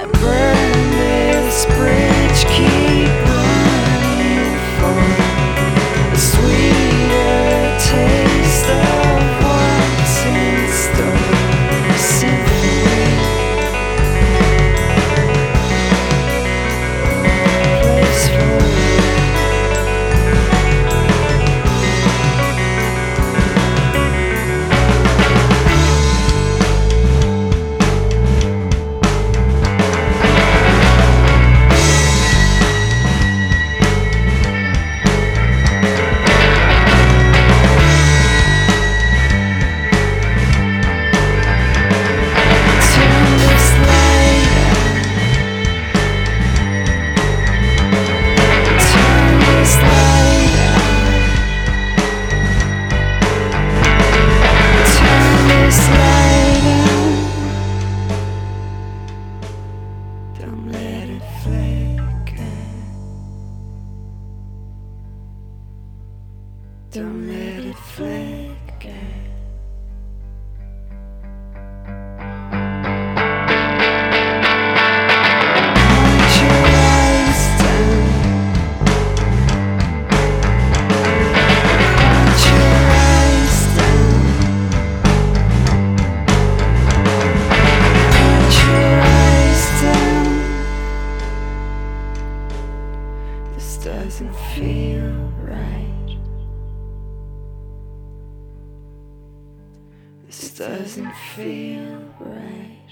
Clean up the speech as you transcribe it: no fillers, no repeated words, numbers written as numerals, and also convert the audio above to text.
burn this bridge, keep running for a sweeter taste of what's in store. A symphony, place for you. Don't let it flicker. Don't let it flicker. Put your eyes down. Put your eyes down. Put your eyes down. This doesn't feel right. This doesn't feel right.